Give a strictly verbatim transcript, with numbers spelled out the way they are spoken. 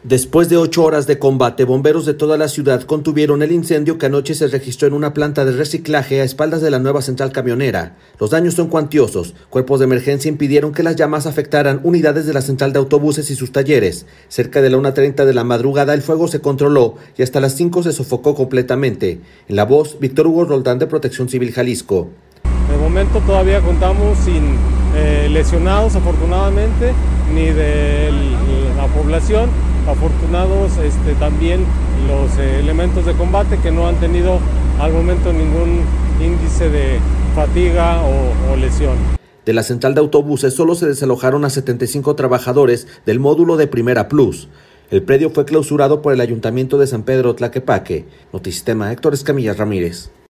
Después de ocho horas de combate, bomberos de toda la ciudad contuvieron el incendio que anoche se registró en una planta de reciclaje a espaldas de la nueva central camionera. Los daños son cuantiosos. Cuerpos de emergencia impidieron que las llamas afectaran unidades de la central de autobuses y sus talleres. Cerca de la una treinta de la madrugada el fuego se controló y hasta las cinco se sofocó completamente. En la voz, Víctor Hugo Roldán de Protección Civil Jalisco. De momento todavía contamos sin eh, lesionados afortunadamente, ni de la población. Afortunados este, también los eh, elementos de combate que no han tenido al momento ningún índice de fatiga o, o lesión. De la central de autobuses solo se desalojaron a setenta y cinco trabajadores del módulo de Primera Plus. El predio fue clausurado por el Ayuntamiento de San Pedro Tlaquepaque. Notisistema, Héctor Escamilla Ramírez.